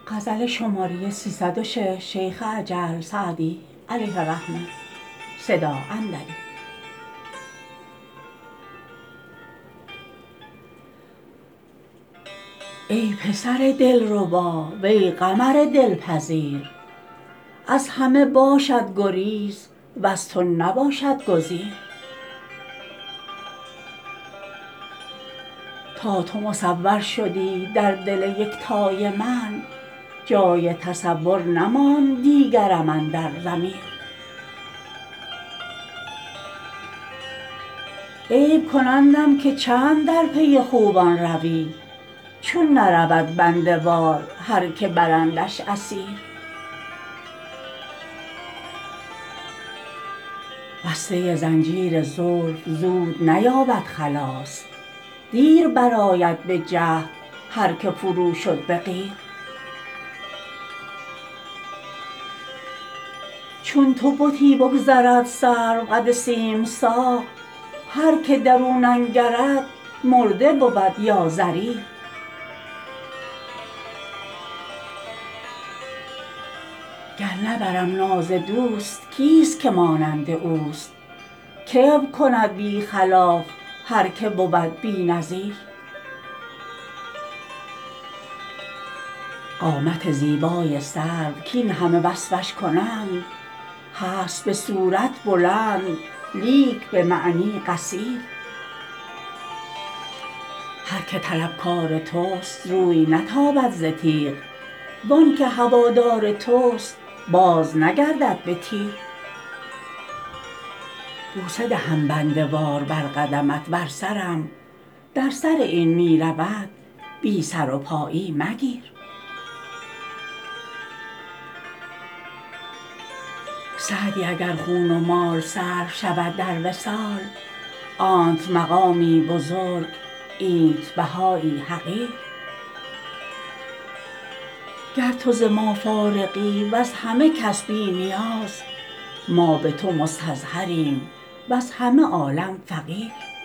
غزل شماره 306 شیخ اجل سعدی علیه الرحمه صدا اندری. ای پسر دلربا وی قمر دلپذیر، از همه باشد گریز وز تو نباشد گزیر. تا تو مصور شدی در دل یکتای من، جای تصور نماند دیگرم اندر ضمیر. عیب کنندم که چند در پی خوبان روی، چون نرود بنده وار هر که برندش اسیر. بسته زنجیر زلف زود نیابد خلاص، دیر برآید به جهد هر که فرو شد به قیر. چون تو بتی بگذرد سروقد سیم ساق، هر که درو ننگرد مرده بود یا ضریر. گر نبرم ناز دوست کیست که مانند اوست، کبر کند بی خلاف هر که بود بی نظیر. قامت زیبای سرو کاین همه وصفش کنند، هست به صورت بلند لیک به معنی قصیر. هر که طلبکار توست روی نتابد ز تیغ، وانکه هوادار توست باز نگردد به تیر. بوسه دهم بنده وار بر قدمت ور سرم در سر این می رود بی سر و پایی مگیر. سعدی اگر خون و مال صرف شود در وصال، آنت مقامی بزرگ اینت بهایی حقیر. گر تو ز ما فارغی وز همه کس بی نیاز، ما به تو مستظهریم وز همه عالم فقیر.